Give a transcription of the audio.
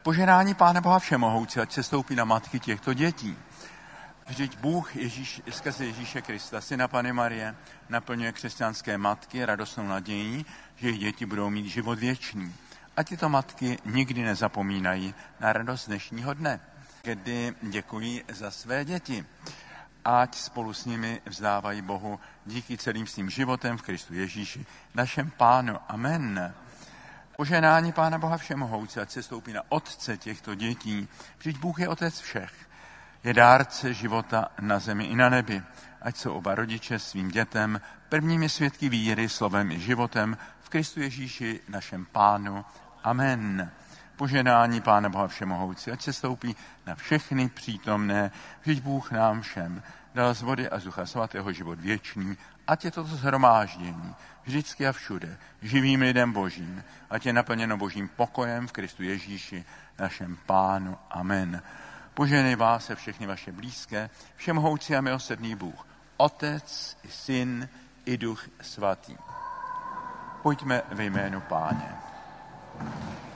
Požehnání Pána Boha Všemohoucí, ať se stoupí na matky těchto dětí. Vždyť Bůh skrze Ježíše Krista, syna Panny Marie, naplňuje křesťanské matky radostnou nadějí, že jejich děti budou mít život věčný. A tyto matky nikdy nezapomínají na radost dnešního dne, kdy děkují za své děti. Ať spolu s nimi vzdávají Bohu díky celým svým životem v Kristu Ježíši, našem Pánu. Amen. Požehnání Pána Boha Všemohoucí, ať se stoupí na otce těchto dětí. Vždyť Bůh je otec všech. Je dárce života na zemi i na nebi. Ať jsou oba rodiče svým dětem prvními svědky víry, slovem i životem v Kristu Ježíši, našem Pánu. Amen. Požehnání Pána Boha Všemohoucí, ať se stoupí na všechny přítomné. Vždyť Bůh nám všem dal z vody a z Ducha Svatého život věčný. Ať je toto shromáždění vždycky a všude živým lidem Božím. Ať je naplněno Božím pokojem v Kristu Ježíši, našem Pánu. Amen. Požehnej vás se všechny vaše blízké, všemohoucí a milosrdný Bůh, Otec i Syn i Duch Svatý. Pojďme ve jménu Páně.